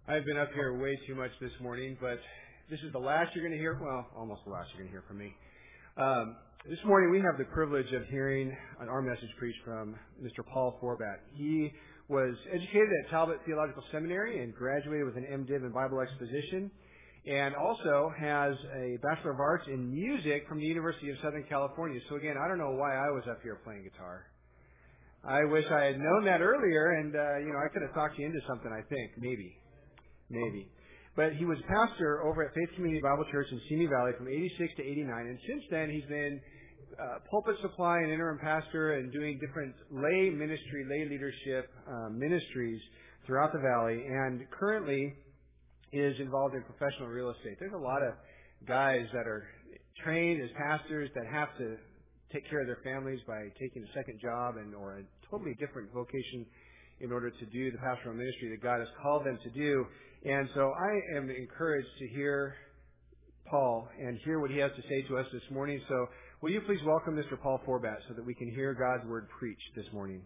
I've been up here way too much this morning, but this is the last you're going to hear. Well, almost the last you're going to hear from me. This morning we have the privilege of hearing our message preached from Mr. Paul Forbat. He was educated at Talbot Theological Seminary and graduated with an MDiv in Bible Exposition, and also has a Bachelor of Arts in Music from the University of Southern California. So again, I don't know why I was up here playing guitar. I wish I had known that earlier, and I could have talked you into something. I think maybe. But he was pastor over at Faith Community Bible Church in Simi Valley from 86 to 89, and since then he's been pulpit supply and interim pastor and doing different lay ministry, lay leadership ministries throughout the valley, and currently is involved in professional real estate. There's a lot of guys that are trained as pastors that have to take care of their families by taking a second job or a totally different vocation in order to do the pastoral ministry that God has called them to do. And so I am encouraged to hear Paul and hear what he has to say to us this morning. So will you please welcome Mr. Paul Forbat so that we can hear God's word preached this morning.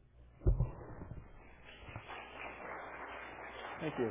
Thank you.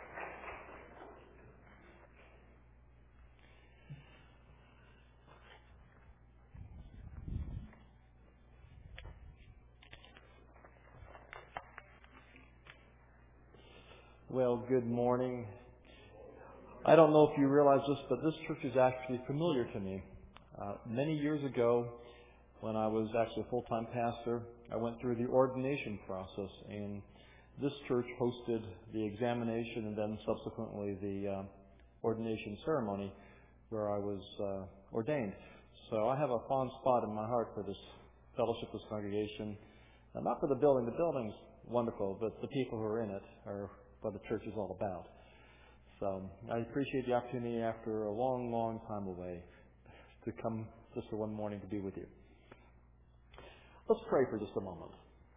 Well, good morning. I don't know if you realize this, but this church is actually familiar to me. Many years ago, when I was actually a full-time pastor, I went through the ordination process, and this church hosted the examination and then subsequently the ordination ceremony where I was ordained. So I have a fond spot in my heart for this fellowship, this congregation. Not for the building. The building's wonderful, but the people who are in it are what the church is all about. So I appreciate the opportunity after a long, long time away to come just for one morning to be with you. Let's pray for just a moment.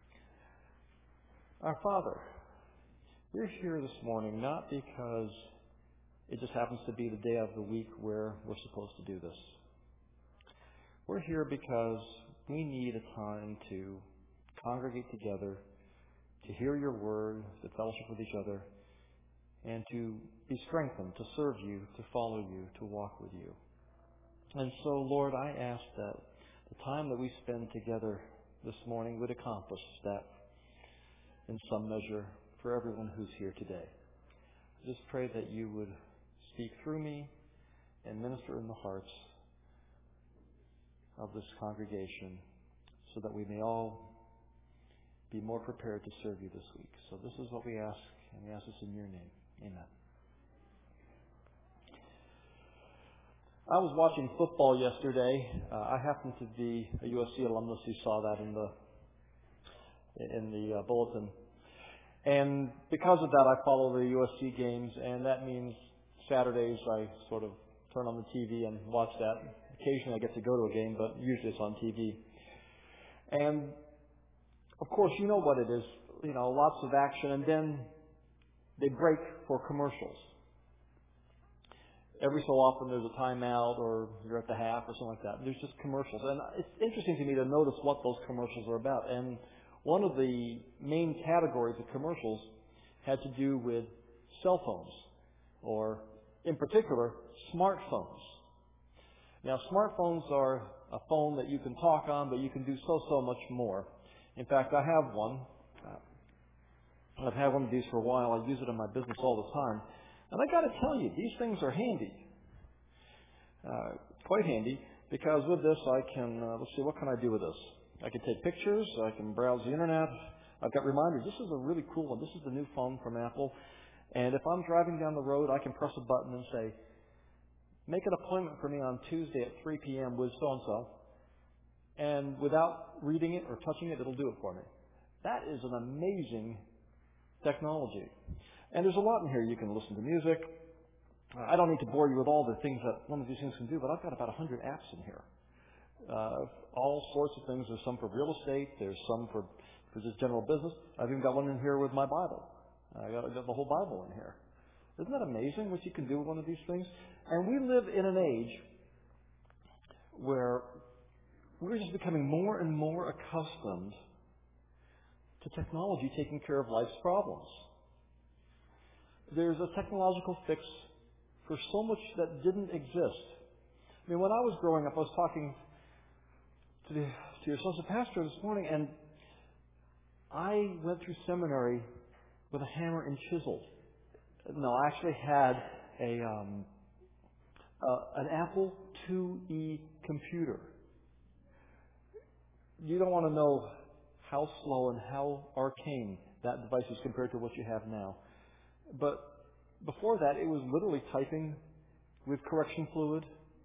Our Father, we're here this morning not because it just happens to be the day of the week where we're supposed to do this. We're here because we need a time to congregate together, to hear your word, to fellowship with each other, and to be strengthened, to serve you, to follow you, to walk with you. And so, Lord, I ask that the time that we spend together this morning would accomplish that in some measure for everyone who's here today. I just pray that you would speak through me and minister in the hearts of this congregation so that we may all be more prepared to serve you this week. So this is what we ask, and we ask this in your name. Amen. I was watching football yesterday. I happen to be a USC alumnus. You saw that in the bulletin. And because of that, I follow the USC games, and that means Saturdays I sort of turn on the TV and watch that. Occasionally I get to go to a game, but usually it's on TV. And of course, you know what it is. Lots of action, and then they break for commercials. Every so often there's a timeout, or you're at the half, or something like that. There's just commercials. And it's interesting to me to notice what those commercials are about. And one of the main categories of commercials had to do with cell phones, or in particular, smartphones. Now, smartphones are a phone that you can talk on, but you can do so much more. In fact, I have one. I've had one of these for a while. I use it in my business all the time. And I got to tell you, these things are handy. Quite handy, because with this I can, let's see, what can I do with this? I can take pictures. I can browse the internet. I've got reminders. This is a really cool one. This is the new phone from Apple. And if I'm driving down the road, I can press a button and say, make an appointment for me on Tuesday at 3 p.m. with so-and-so. And without reading it or touching it, it'll do it for me. That is an amazing technology. And there's a lot in here. You can listen to music. I don't need to bore you with all the things that one of these things can do, but I've got about 100 apps in here. All sorts of things. There's some for real estate. There's some for just general business. I've even got one in here with my Bible. I've got the whole Bible in here. Isn't that amazing what you can do with one of these things? And we live in an age where we're just becoming more and more accustomed to technology taking care of life's problems. there's a technological fix for so much that didn't exist. I mean, when I was growing up, I was talking to your associate pastor this morning, and I went through seminary with a hammer and chisel. No, I actually had an Apple IIe computer. You don't want to know how slow and how arcane that device is compared to what you have now. But before that, it was literally typing with correction fluid,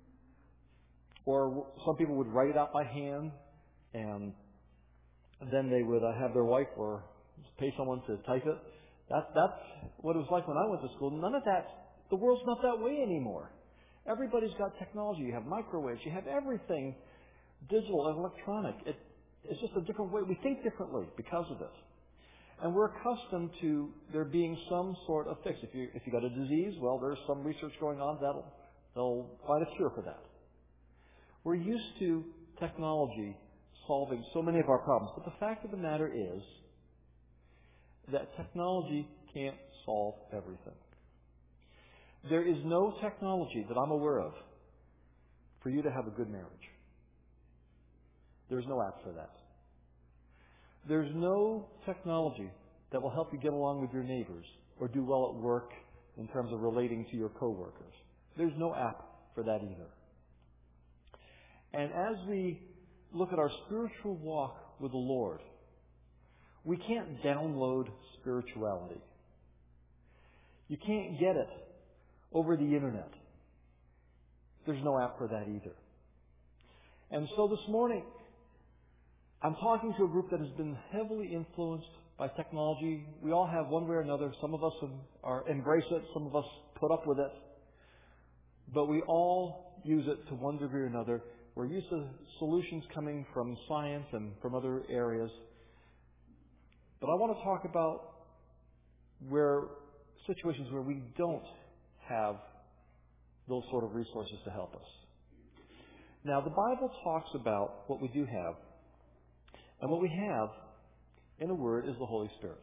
or some people would write it out by hand, and then they would have their wife or pay someone to type it. That's what it was like when I went to school. None of that, the world's not that way anymore. Everybody's got technology. You have microwaves. You have everything digital and electronic. It's just a different way. We think differently because of this. And we're accustomed to there being some sort of fix. If you got a disease, well, there's some research going on they'll find a cure for that. We're used to technology solving so many of our problems. But the fact of the matter is that technology can't solve everything. There is no technology that I'm aware of for you to have a good marriage. There's no app for that. There's no technology that will help you get along with your neighbors or do well at work in terms of relating to your coworkers. There's no app for that either. And as we look at our spiritual walk with the Lord, we can't download spirituality. You can't get it over the internet. There's no app for that either. And so this morning, I'm talking to a group that has been heavily influenced by technology. We all have one way or another. Some of us embrace it. Some of us put up with it. But we all use it to one degree or another. We're used to solutions coming from science and from other areas. But I want to talk about situations where we don't have those sort of resources to help us. Now, the Bible talks about what we do have. And what we have, in a word, is the Holy Spirit.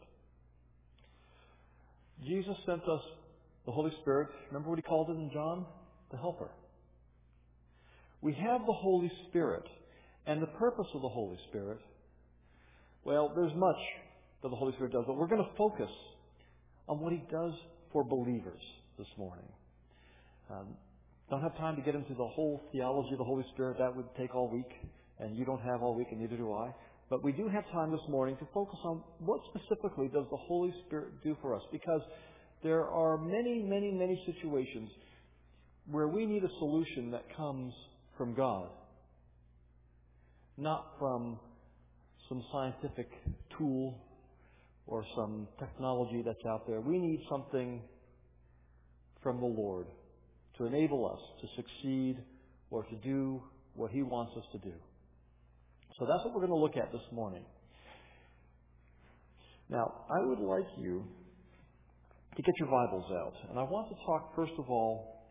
Jesus sent us the Holy Spirit. Remember what he called it in John? The Helper. We have the Holy Spirit. And the purpose of the Holy Spirit, well, there's much that the Holy Spirit does, but we're going to focus on what he does for believers this morning. Don't have time to get into the whole theology of the Holy Spirit. That would take all week, and you don't have all week, and neither do I. But we do have time this morning to focus on what specifically does the Holy Spirit do for us, because there are many, many, many situations where we need a solution that comes from God, not from some scientific tool or some technology that's out there. We need something from the Lord to enable us to succeed or to do what he wants us to do. So that's what we're going to look at this morning. Now, I would like you to get your Bibles out. And I want to talk, first of all,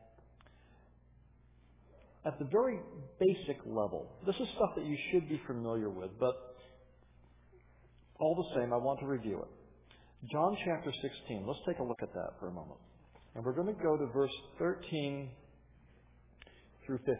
at the very basic level. This is stuff that you should be familiar with, but all the same, I want to review it. John chapter 16. Let's take a look at that for a moment. And we're going to go to verse 13 through 15.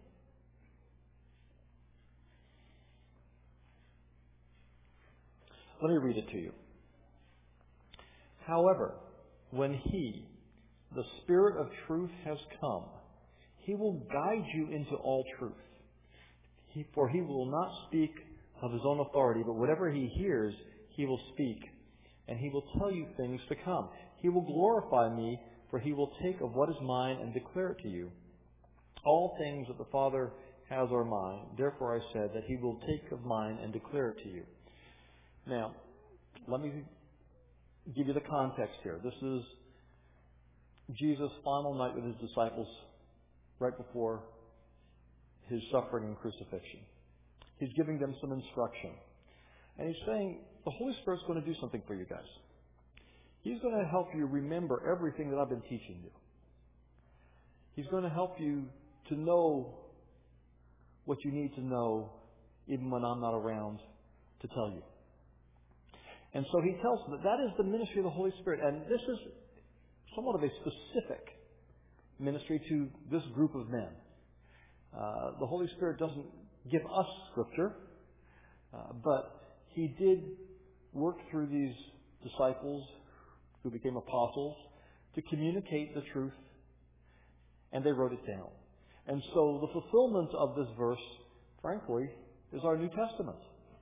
Let me read it to you. However, when he, the Spirit of truth, has come, he will guide you into all truth. For he will not speak of his own authority, but whatever he hears, he will speak, and he will tell you things to come. He will glorify me, for he will take of what is mine and declare it to you. All things that the Father has are mine. Therefore I said that he will take of mine and declare it to you. Now, let me give you the context here. This is Jesus' final night with his disciples right before his suffering and crucifixion. He's giving them some instruction. And he's saying, the Holy Spirit's going to do something for you guys. He's going to help you remember everything that I've been teaching you. He's going to help you to know what you need to know even when I'm not around to tell you. And so he tells them that is the ministry of the Holy Spirit. And this is somewhat of a specific ministry to this group of men. The Holy Spirit doesn't give us Scripture, but He did work through these disciples who became apostles to communicate the truth, and they wrote it down. And so the fulfillment of this verse, frankly, is our New Testament.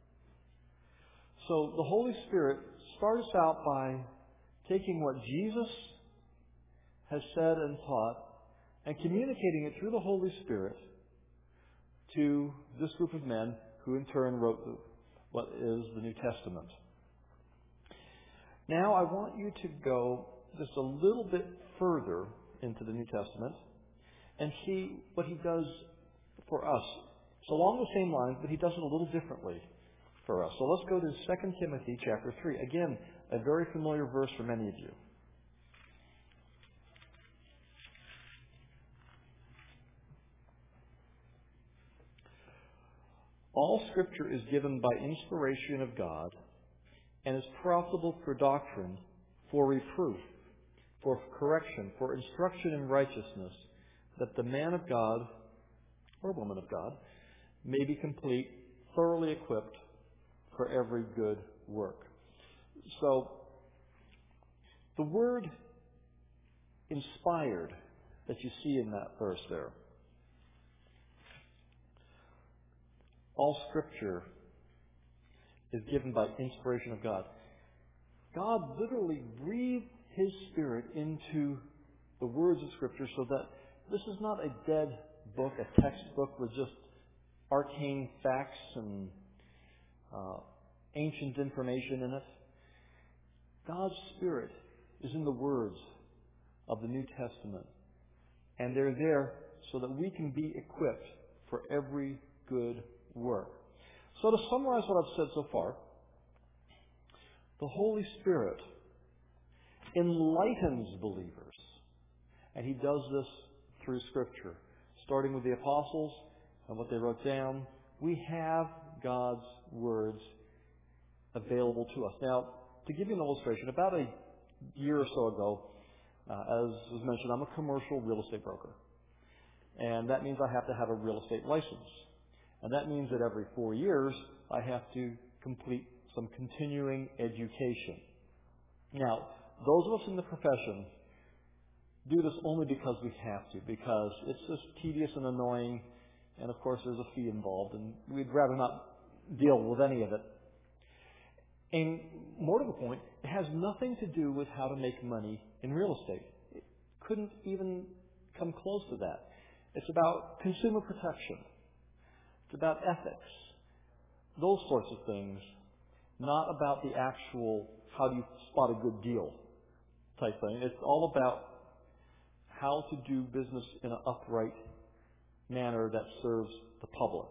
So the Holy Spirit starts out by taking what Jesus has said and taught and communicating it through the Holy Spirit to this group of men who in turn wrote what is the New Testament. Now I want you to go just a little bit further into the New Testament and see what He does for us. It's along the same lines, but He does it a little differently for us. So let's go to 2 Timothy chapter 3. Again, a very familiar verse for many of you. All Scripture is given by inspiration of God and is profitable for doctrine, for reproof, for correction, for instruction in righteousness, that the man of God, or woman of God, may be complete, thoroughly equipped for every good work. So, the word inspired that you see in that verse there, all Scripture is given by inspiration of God. God literally breathed His Spirit into the words of Scripture so that this is not a dead book, a textbook with just arcane facts and ancient information in it. God's Spirit is in the words of the New Testament, and they're there so that we can be equipped for every good work. So to summarize what I've said so far, the Holy Spirit enlightens believers, and He does this through Scripture. Starting with the apostles and what they wrote down, we have God's words available to us. Now, to give you an illustration, about a year or so ago, as was mentioned, I'm a commercial real estate broker. And that means I have to have a real estate license. And that means that every 4 years, I have to complete some continuing education. Now, those of us in the profession do this only because we have to, because it's just tedious and annoying, and of course there's a fee involved, and we'd rather not deal with any of it. And more to the point, it has nothing to do with how to make money in real estate. It couldn't even come close to that. It's about consumer protection. It's about ethics. Those sorts of things. Not about the actual how do you spot a good deal type thing. It's all about how to do business in an upright manner that serves the public.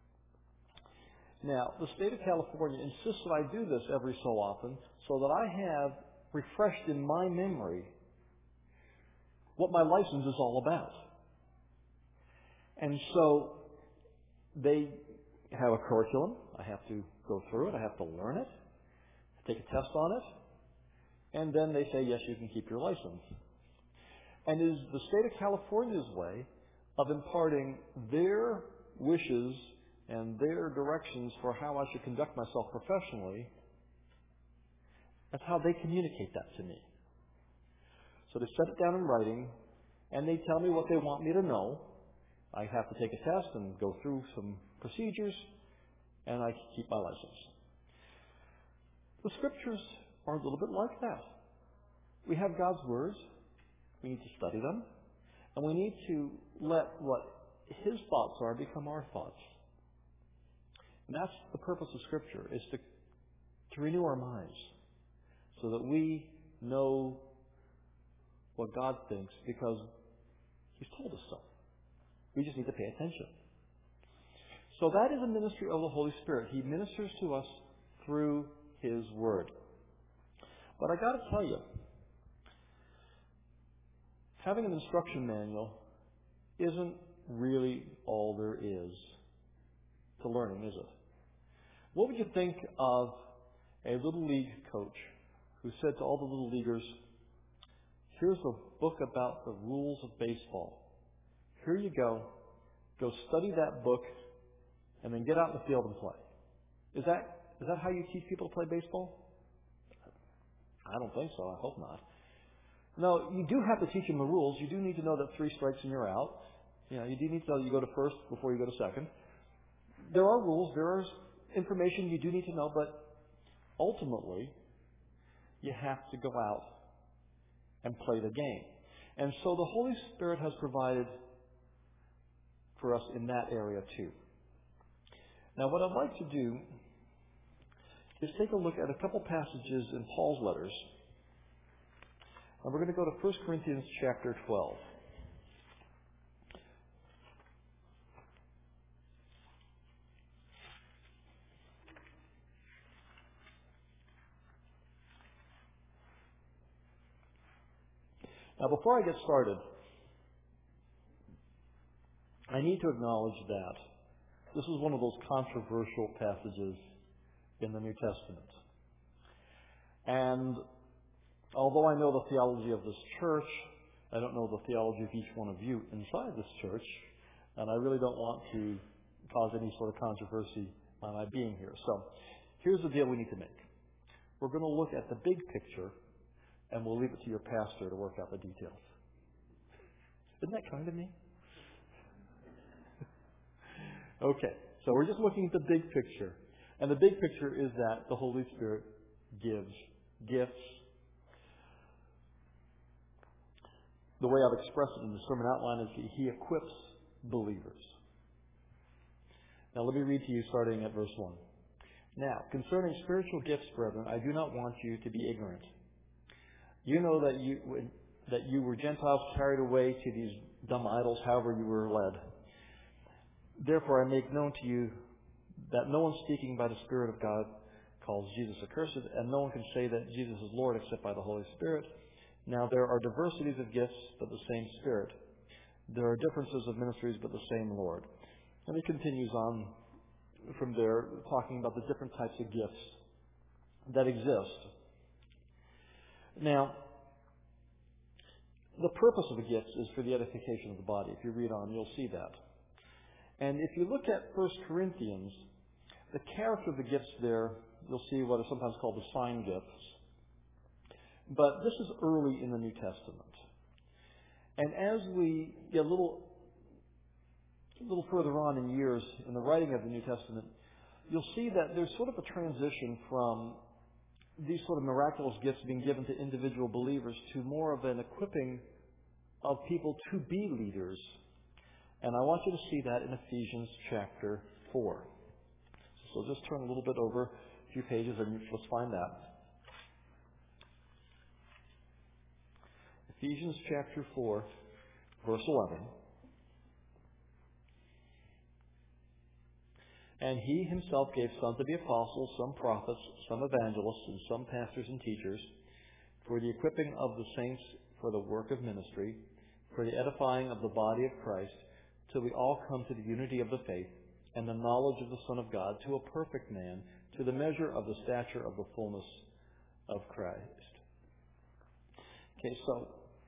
Now, the state of California insists that I do this every so often so that I have refreshed in my memory what my license is all about. And so they have a curriculum. I have to go through it. I have to learn it, take a test on it, and then they say, yes, you can keep your license. And it is the state of California's way of imparting their wishes and their directions for how I should conduct myself professionally. That's how they communicate that to me. So they set it down in writing, and they tell me what they want me to know. I have to take a test and go through some procedures, and I keep my license. The Scriptures are a little bit like that. We have God's words. We need to study them, and we need to let what His thoughts are become our thoughts. And that's the purpose of Scripture, is to renew our minds so that we know what God thinks because He's told us so. We just need to pay attention. So that is a ministry of the Holy Spirit. He ministers to us through His Word. But I got to tell you, having an instruction manual isn't really all there is to learning, is it? What would you think of a little league coach who said to all the little leaguers, Here's a book about the rules of baseball. Here you go. Go study that book and then get out in the field and play. Is that how you teach people to play baseball? I don't think so. I hope not. No, you do have to teach them the rules. You do need to know that 3 strikes and you're out. You do need to know you go to first before you go to second. There are rules. There is information you do need to know, but ultimately, you have to go out and play the game. And so the Holy Spirit has provided for us in that area too. Now, what I'd like to do is take a look at a couple passages in Paul's letters. And we're going to go to 1 Corinthians chapter 12. Now, before I get started, I need to acknowledge that this is one of those controversial passages in the New Testament. And although I know the theology of this church, I don't know the theology of each one of you inside this church, and I really don't want to cause any sort of controversy by my being here. So, here's the deal we need to make. We're going to look at the big picture, and we'll leave it to your pastor to work out the details. Isn't that kind of me? Okay, so we're just looking at the big picture. And the big picture is that the Holy Spirit gives gifts. The way I've expressed it in the sermon outline is He equips believers. Now let me read to you starting at verse 1. Now, concerning spiritual gifts, brethren, I do not want you to be ignorant. You know that you were Gentiles carried away to these dumb idols, however you were led. Therefore I make known to you that no one speaking by the Spirit of God calls Jesus accursed, and no one can say that Jesus is Lord except by the Holy Spirit. Now there are diversities of gifts, but the same Spirit. There are differences of ministries, but the same Lord. And he continues on from there, talking about the different types of gifts that exist. Now, the purpose of the gifts is for the edification of the body. If you read on, you'll see that. And if you look at 1 Corinthians, the character of the gifts there, you'll see what are sometimes called the sign gifts. But this is early in the New Testament. And as we get a little further on in years in the writing of the New Testament, you'll see that there's sort of a transition from these sort of miraculous gifts being given to individual believers to more of an equipping of people to be leaders. And I want you to see that in Ephesians chapter 4. So just turn a little bit over a few pages and let's find that. Ephesians chapter 4, verse 11. And He Himself gave some to be apostles, some prophets, some evangelists, and some pastors and teachers, for the equipping of the saints for the work of ministry, for the edifying of the body of Christ, till we all come to the unity of the faith and the knowledge of the Son of God, to a perfect man, to the measure of the stature of the fullness of Christ. Okay, so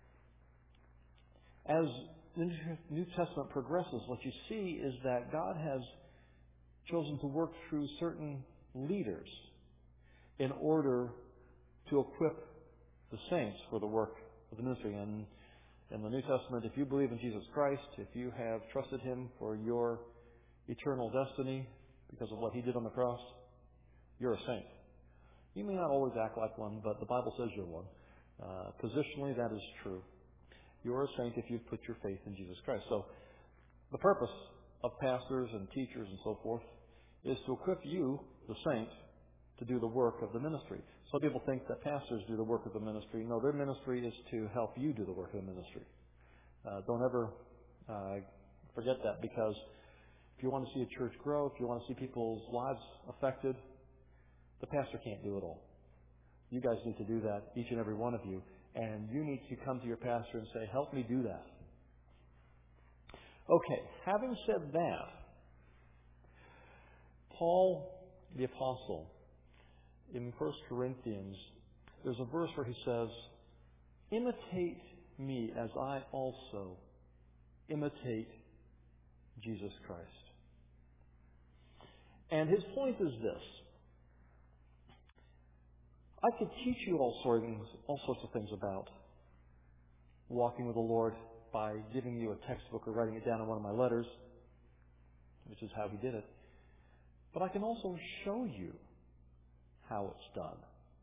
as the New Testament progresses, what you see is that God has chosen to work through certain leaders in order to equip the saints for the work of the ministry. And in the New Testament, if you believe in Jesus Christ, if you have trusted Him for your eternal destiny because of what He did on the cross, you're a saint. You may not always act like one, but the Bible says you're one. Positionally, that is true. You're a saint if you've put your faith in Jesus Christ. So the purpose of pastors and teachers and so forth is to equip you, the saint, to do the work of the ministry. Some people think that pastors do the work of the ministry. No, their ministry is to help you do the work of the ministry. Don't ever forget that, because if you want to see a church grow, if you want to see people's lives affected, the pastor can't do it all. You guys need to do that, each and every one of you. And you need to come to your pastor and say, help me do that. Okay, having said that, Paul the Apostle, in 1 Corinthians, there's a verse where he says, imitate me as I also imitate Jesus Christ. And his point is this. I could teach you all sorts of things about walking with the Lord by giving you a textbook or writing it down in one of my letters, which is how he did it. But I can also show you how it's done.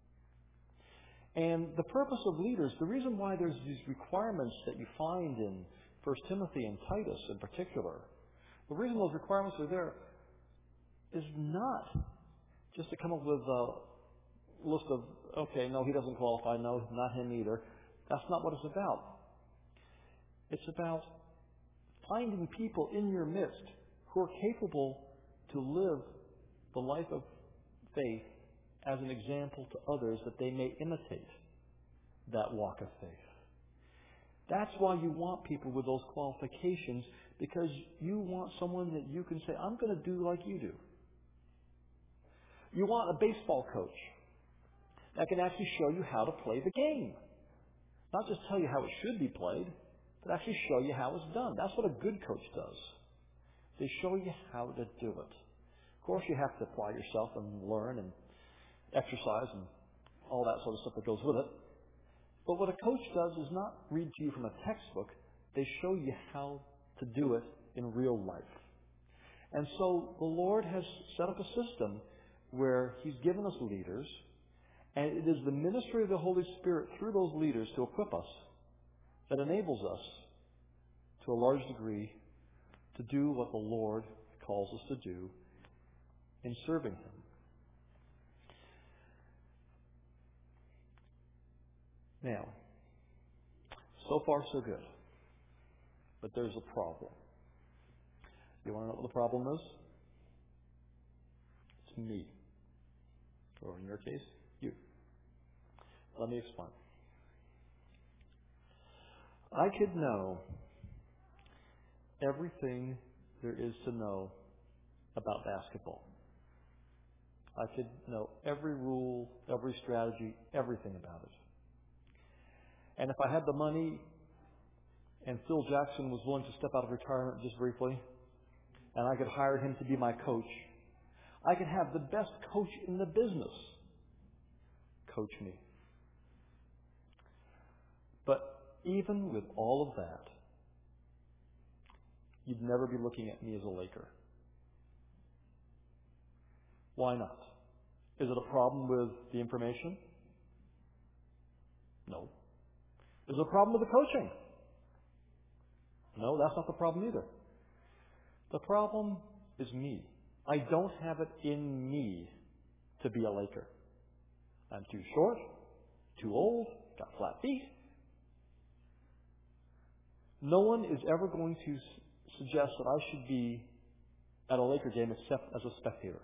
And the purpose of leaders, the reason why there's these requirements that you find in 1 Timothy and Titus in particular, the reason those requirements are there is not just to come up with a list of, okay, no, he doesn't qualify, no, not him either. That's not what it's about. It's about finding people in your midst who are capable to live the life of faith as an example to others that they may imitate that walk of faith. That's why you want people with those qualifications, because you want someone that you can say, I'm going to do like you do. You want a baseball coach that can actually show you how to play the game. Not just tell you how it should be played, but actually show you how it's done. That's what a good coach does. They show you how to do it. Of course, you have to apply yourself and learn and exercise and all that sort of stuff that goes with it. But what a coach does is not read to you from a textbook. They show you how to do it in real life. And so the Lord has set up a system where He's given us leaders, and it is the ministry of the Holy Spirit through those leaders to equip us that enables us to a large degree to do what the Lord calls us to do in serving Him. Now, so far so good. But there's a problem. You want to know what the problem is? It's me. Or in your case, you. Let me explain. I could know everything there is to know about basketball. I could know every rule, every strategy, everything about it. And if I had the money and Phil Jackson was willing to step out of retirement just briefly, and I could hire him to be my coach, I could have the best coach in the business coach me. But even with all of that, you'd never be looking at me as a Laker. Why not? Is it a problem with the information? No. Is it a problem with the coaching? No, that's not the problem either. The problem is me. I don't have it in me to be a Laker. I'm too short, too old, got flat feet. No one is ever going to suggest that I should be at a Laker game except as a spectator.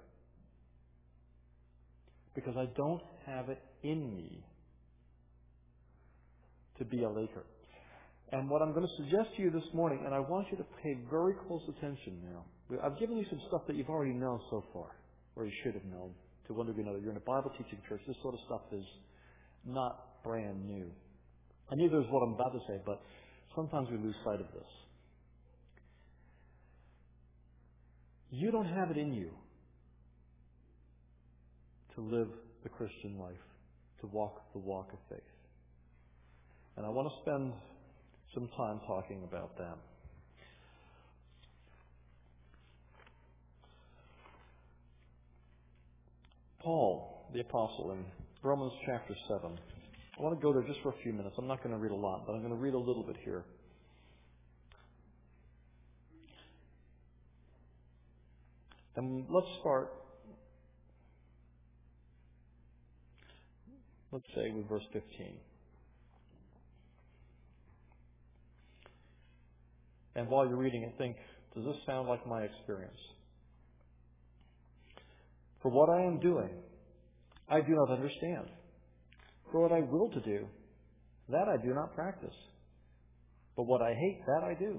Because I don't have it in me to be a Laker. And what I'm going to suggest to you this morning, and I want you to pay very close attention now. I've given you some stuff that you've already known so far, or you should have known to one degree or another. You're in a Bible teaching church. This sort of stuff is not brand new. And neither is what I'm about to say, but sometimes we lose sight of this. You don't have it in you to live the Christian life, to walk the walk of faith. And I want to spend some time talking about that. Paul, the apostle, in Romans chapter 7. I want to go there just for a few minutes. I'm not going to read a lot, but I'm going to read a little bit here. And let's start, let's say with verse 15. And while you're reading it, think, does this sound like my experience? For what I am doing, I do not understand. For what I will to do, that I do not practice. But what I hate, that I do.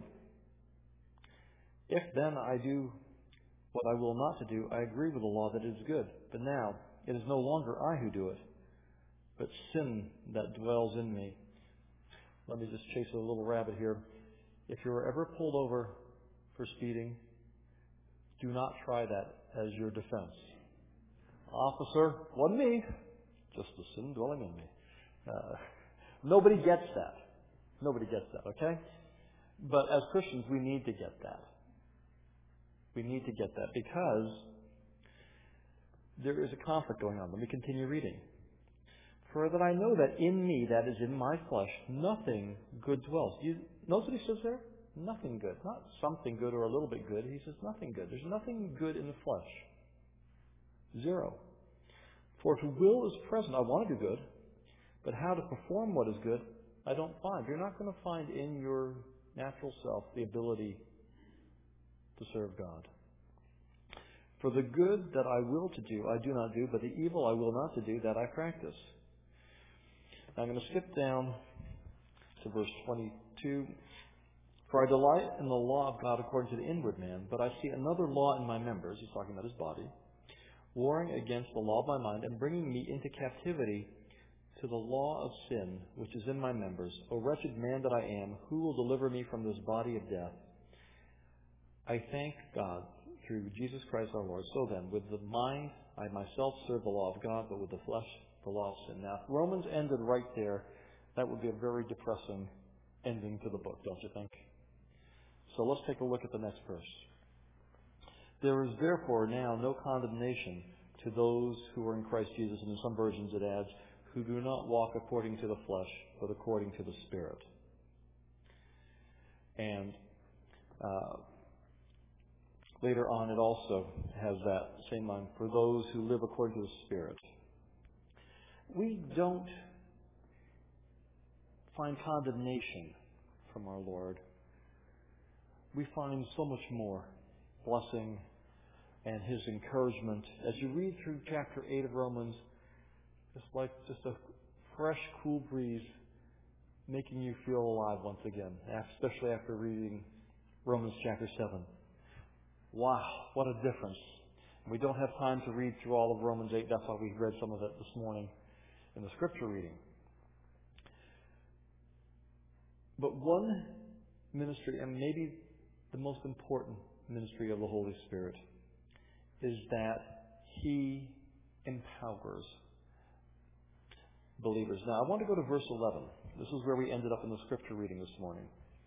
If then I do what I will not to do, I agree with the law that it is good. But now it is no longer I who do it, but sin that dwells in me. let me just chase a little rabbit here. If you're ever pulled over for speeding, do not try that as your defense. Officer, wasn't me, just the sin dwelling in me. Nobody gets that. Nobody gets that, okay? But as Christians, we need to get that. We need to get that because there is a conflict going on. Let me continue reading. For that I know that in me, that is in my flesh, nothing good dwells. You notice what he says there? Nothing good. Not something good or a little bit good. He says nothing good. There's nothing good in the flesh. Zero. For if will is present, I want to do good, but how to perform what is good, I don't find. You're not going to find in your natural self the ability to serve God. For the good that I will to do, I do not do, but the evil I will not to do, that I practice. Now I'm going to skip down to verse 22. For I delight in the law of God according to the inward man, but I see another law in my members, he's talking about his body, warring against the law of my mind and bringing me into captivity to the law of sin, which is in my members. O wretched man that I am, who will deliver me from this body of death? I thank God through Jesus Christ our Lord. So then, with the mind, I myself serve the law of God, but with the flesh, the law of sin. Now, if Romans ended right there, that would be a very depressing ending to the book, don't you think? So let's take a look at the next verse. There is therefore now no condemnation to those who are in Christ Jesus, and in some versions it adds, who do not walk according to the flesh, but according to the Spirit. And later on it also has that same line, for those who live according to the Spirit. We don't find condemnation from our Lord. We find so much more blessing and His encouragement. As you read through chapter 8 of Romans, it's like just a fresh, cool breeze making you feel alive once again, especially after reading Romans chapter 7. Wow, what a difference. We don't have time to read through all of Romans 8. That's why we read some of it this morning in the scripture reading. But one ministry, and maybe the most important ministry of the Holy Spirit, is that He empowers believers. Now, I want to go to verse 11. This is where we ended up in the scripture reading this morning.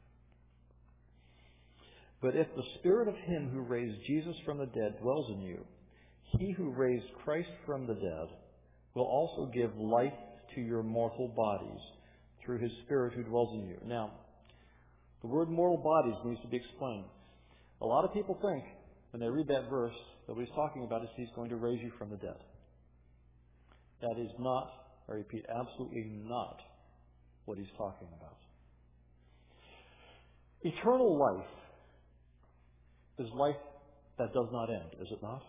But if the Spirit of Him who raised Jesus from the dead dwells in you, He who raised Christ from the dead will also give life to your mortal bodies through His Spirit who dwells in you. Now, the word mortal bodies needs to be explained. A lot of people think, when they read that verse, that what He's talking about is He's going to raise you from the dead. That is not, I repeat, absolutely not what He's talking about. Eternal life is life that does not end, is it not?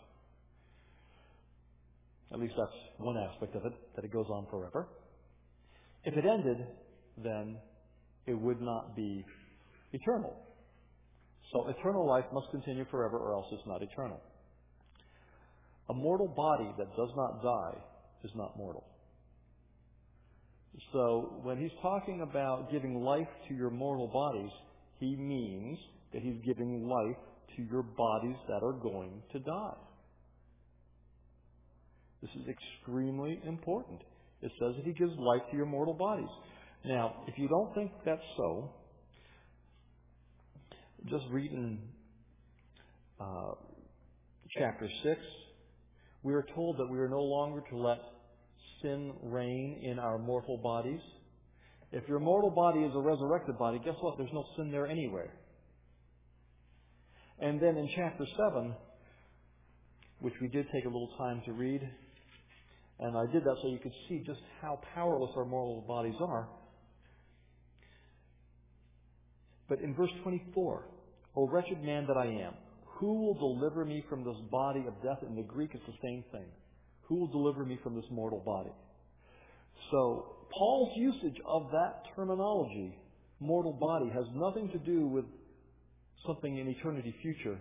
At least that's one aspect of it, that it goes on forever. If it ended, then it would not be eternal. So eternal life must continue forever, or else it's not eternal. A mortal body that does not die is not mortal. So when He's talking about giving life to your mortal bodies, He means that He's giving life to your bodies that are going to die. This is extremely important. It says that He gives life to your mortal bodies. Now, if you don't think that's so, just read in chapter 6, we are told that we are no longer to let sin reign in our mortal bodies. If your mortal body is a resurrected body, guess what? There's no sin there anywhere. And then in chapter 7, which we did take a little time to read, and I did that so you could see just how powerless our mortal bodies are. But in verse 24, O wretched man that I am, who will deliver me from this body of death? In the Greek, it's the same thing. Who will deliver me from this mortal body? So Paul's usage of that terminology, mortal body, has nothing to do with something in eternity future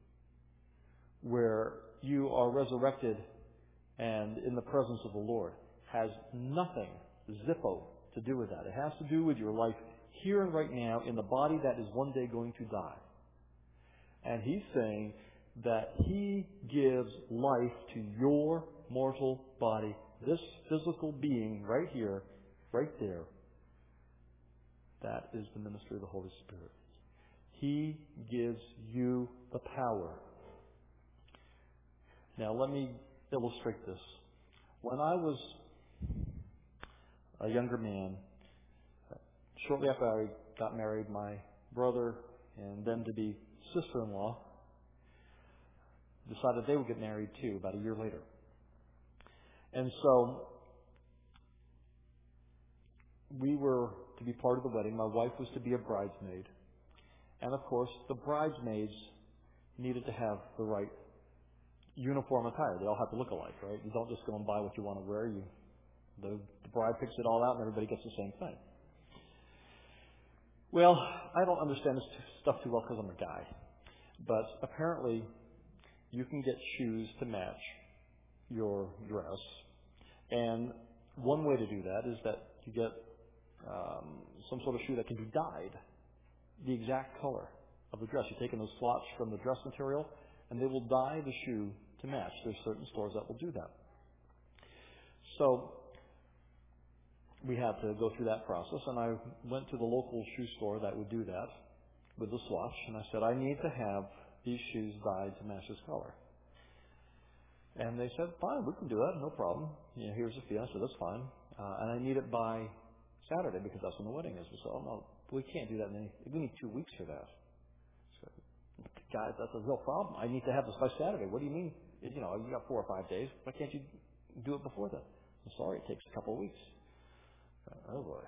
where you are resurrected and in the presence of the Lord. Has nothing, zippo, to do with that. It has to do with your life here and right now in the body that is one day going to die. And He's saying that He gives life to your mortal body, this physical being right here, right there. That is the ministry of the Holy Spirit. He gives you the power. Now let me illustrate this. When I was a younger man, shortly after I got married, my brother and then to be sister-in-law decided they would get married too about a year later. And so we were to be part of the wedding. My wife was to be a bridesmaid. And of course, the bridesmaids needed to have the right uniform attire. They all have to look alike, right? You don't just go and buy what you want to wear. The bride picks it all out and everybody gets the same thing. Well, I don't understand this stuff too well because I'm a guy. But apparently, you can get shoes to match your dress. And one way to do that is that you get some sort of shoe that can be dyed the exact color of the dress. You're taking those slots from the dress material, and they will dye the shoe to match. There's certain stores that will do that. So we had to go through that process, and I went to the local shoe store that would do that with the swatch, and I said, I need to have these shoes dyed to match this color. And they said, fine, we can do that, no problem. Here's the fee. I said, that's fine. And I need it by Saturday because that's when the wedding is. We said, oh, no, we can't do that. We need 2 weeks for that. So, guys, that's a real problem. I need to have this by Saturday. What do you mean? You got 4 or 5 days. Why can't you do it before then? I'm sorry, it takes a couple of weeks. Oh, boy.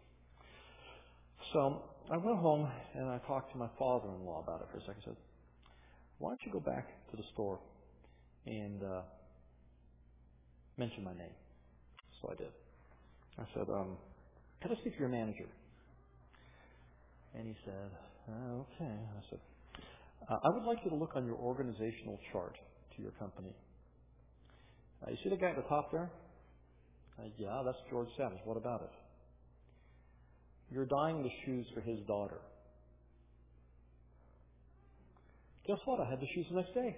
So I went home and I talked to my father-in-law about it for a second. I said, why don't you go back to the store and mention my name? So I did. I said, can I speak to your manager? And he said, okay. I said, I would like you to look on your organizational chart to your company. You see the guy at the top there? Yeah, that's George Savage. What about it? You're dyeing the shoes for his daughter. Guess what? I had the shoes the next day.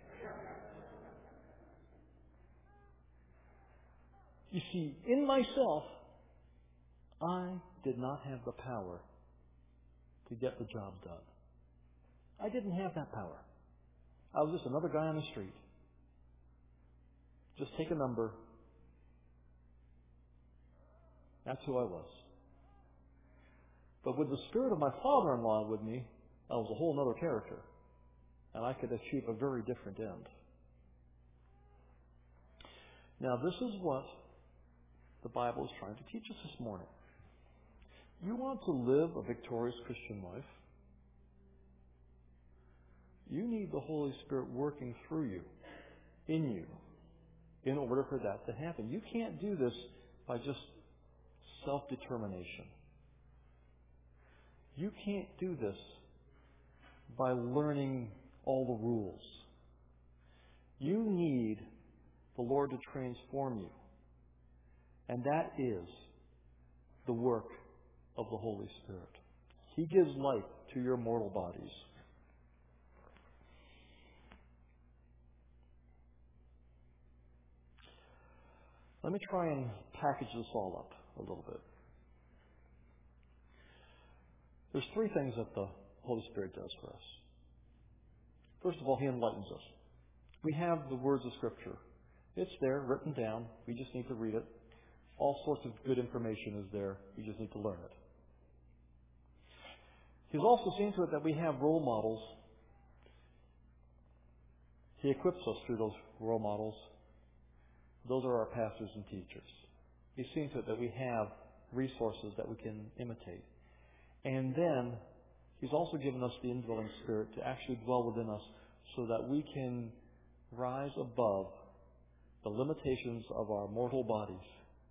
You see, in myself, I did not have the power to get the job done. I didn't have that power. I was just another guy on the street. Just take a number. That's who I was. But with the spirit of my father-in-law with me, I was a whole other character. And I could achieve a very different end. Now, this is what the Bible is trying to teach us this morning. You want to live a victorious Christian life? You need the Holy Spirit working through you, in you, in order for that to happen. You can't do this by just self-determination. You can't do this by learning all the rules. You need the Lord to transform you. And that is the work of the Holy Spirit. He gives life to your mortal bodies. Let me try and package this all up a little bit. There's 3 things that the Holy Spirit does for us. First of all, He enlightens us. We have the words of Scripture. It's there, written down. We just need to read it. All sorts of good information is there. We just need to learn it. He's also seen to it that we have role models. He equips us through those role models. Those are our pastors and teachers. He's seen to it that we have resources that we can imitate. And then He's also given us the indwelling Spirit to actually dwell within us so that we can rise above the limitations of our mortal bodies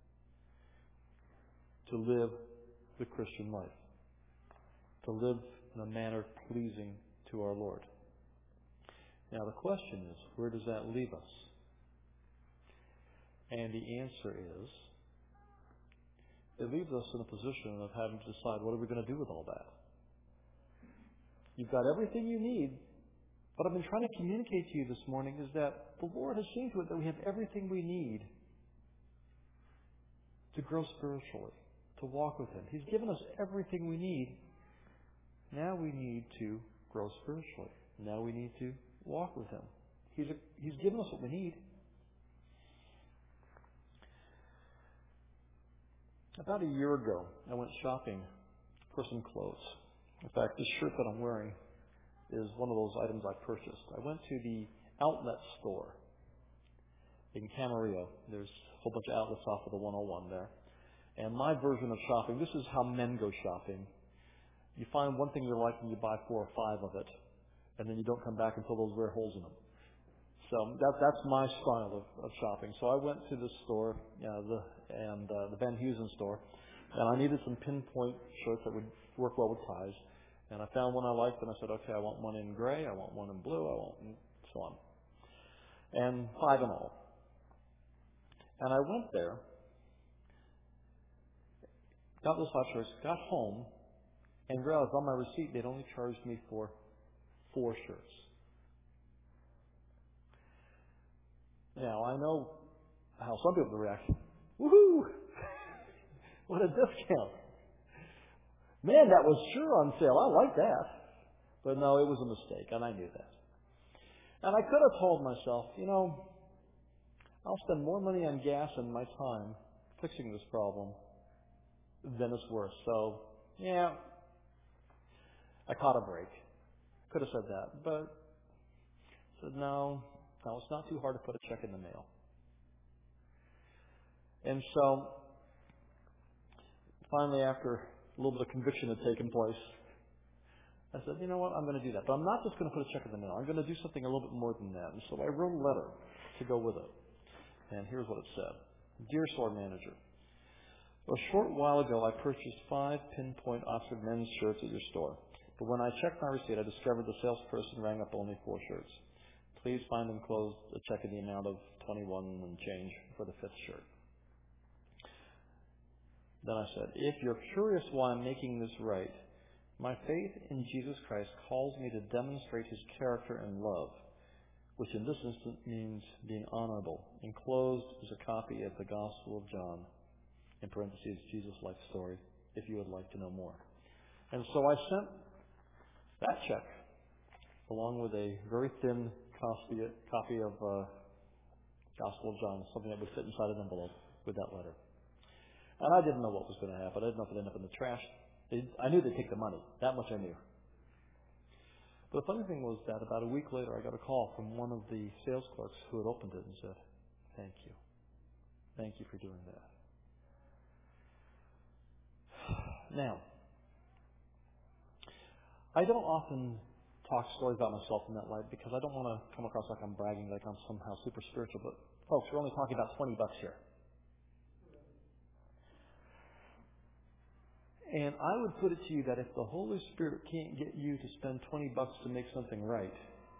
to live the Christian life, to live in a manner pleasing to our Lord. Now the question is, where does that leave us? And the answer is, it leaves us in a position of having to decide, what are we going to do with all that? You've got everything you need. What I've been trying to communicate to you this morning is that the Lord has seen to it that we have everything we need to grow spiritually, to walk with Him. He's given us everything we need. Now we need to grow spiritually. Now we need to walk with Him. He's given us what we need. About a year ago, I went shopping for some clothes. In fact, this shirt that I'm wearing is one of those items I purchased. I went to the outlet store in Camarillo. There's a whole bunch of outlets off of the 101 there. And my version of shopping, this is how men go shopping. You find one thing you like and you buy 4 or 5 of it, and then you don't come back until those wear holes in them. So that's my style of shopping. So I went to the store, the Van Heusen store, and I needed some pinpoint shirts that would work well with ties. And I found one I liked, and I said, okay, I want one in gray, I want one in blue, I want and so on. And 5 in all. And I went there, got those 5 shirts, got home, and realized on my receipt they'd only charged me for 4 shirts. Now, I know how some people react. Woohoo! What a discount. Man, that was sure on sale. I like that. But no, it was a mistake, and I knew that. And I could have told myself, I'll spend more money on gas and my time fixing this problem than it's worth. So, yeah, I caught a break. Could have said that, but said no, it's not too hard to put a check in the mail. And so, finally, after a little bit of conviction had taken place, I said, you know what, I'm going to do that. But I'm not just going to put a check in the mail. I'm going to do something a little bit more than that. And so I wrote a letter to go with it. And here's what it said. Dear store manager, a short while ago I purchased 5 pinpoint Oxford men's shirts at your store. But when I checked my receipt, I discovered the salesperson rang up only 4 shirts. Please find enclosed a check in the amount of $21 and change for the 5th shirt. Then I said, if you're curious why I'm making this right, my faith in Jesus Christ calls me to demonstrate His character and love, which in this instance means being honorable. Enclosed is a copy of the Gospel of John, in parentheses, Jesus' life story, if you would like to know more. And so I sent that check, along with a very thin copy of Gospel of John, something that would fit inside an envelope with that letter. And I didn't know what was going to happen. I didn't know if it would end up in the trash. I knew they'd take the money. That much I knew. But the funny thing was that about a week later, I got a call from one of the sales clerks who had opened it and said, thank you. Thank you for doing that. Now, I don't often talk stories about myself in that light because I don't want to come across like I'm bragging, like I'm somehow super spiritual. But folks, we're only talking about $20 here. And I would put it to you that if the Holy Spirit can't get you to spend $20 to make something right,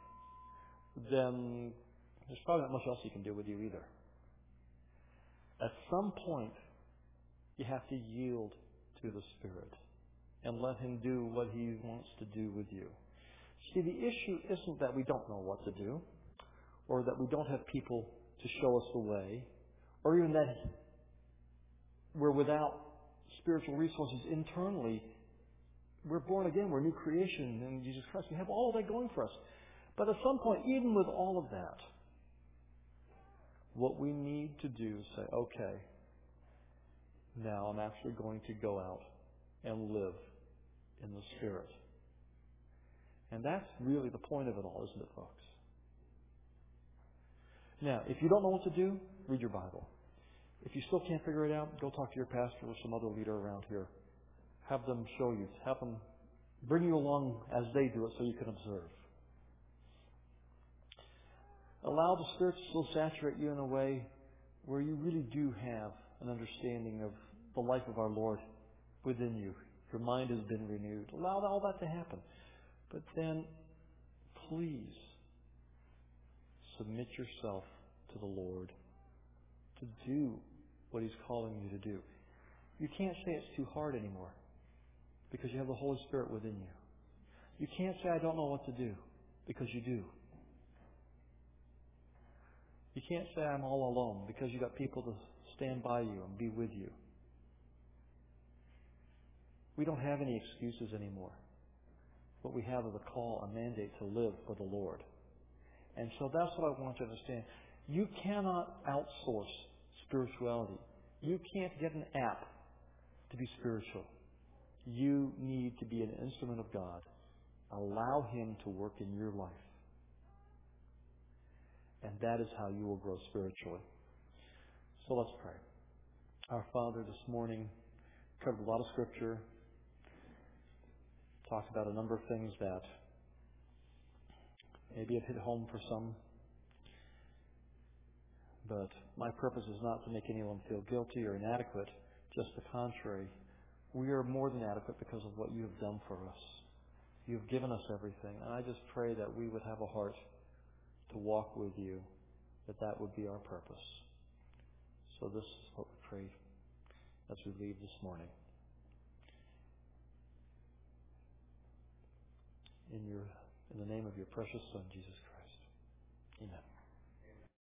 then there's probably not much else He can do with you either. At some point, you have to yield to the Spirit and let Him do what He wants to do with you. See, the issue isn't that we don't know what to do, or that we don't have people to show us the way, or even that we're without spiritual resources internally. We're born again. We're a new creation in Jesus Christ. We have all of that going for us. But at some point, even with all of that, what we need to do is say, okay, now I'm actually going to go out and live in the Spirit. And that's really the point of it all, isn't it, folks? Now, if you don't know what to do, read your Bible. If you still can't figure it out, go talk to your pastor or some other leader around here. Have them show you. Have them bring you along as they do it so you can observe. Allow the Spirit to still saturate you in a way where you really do have an understanding of the life of our Lord within you. Your mind has been renewed. Allow all that to happen. But then, please, submit yourself to the Lord to do what He's calling you to do. You can't say it's too hard anymore because you have the Holy Spirit within you. You can't say, I don't know what to do, because you do. You can't say, I'm all alone, because you've got people to stand by you and be with you. We don't have any excuses anymore. What we have is a call, a mandate to live for the Lord. And so that's what I want you to understand. You cannot outsource spirituality. You can't get an app to be spiritual. You need to be an instrument of God. Allow Him to work in your life. And that is how you will grow spiritually. So let's pray. Our Father, this morning covered a lot of Scripture. Talked about a number of things that maybe have hit home for some. But my purpose is not to make anyone feel guilty or inadequate. Just the contrary. We are more than adequate because of what you have done for us. You have given us everything. And I just pray that we would have a heart to walk with you, that would be our purpose. So this is what we pray as we leave this morning. In the name of your precious Son, Jesus Christ. Amen.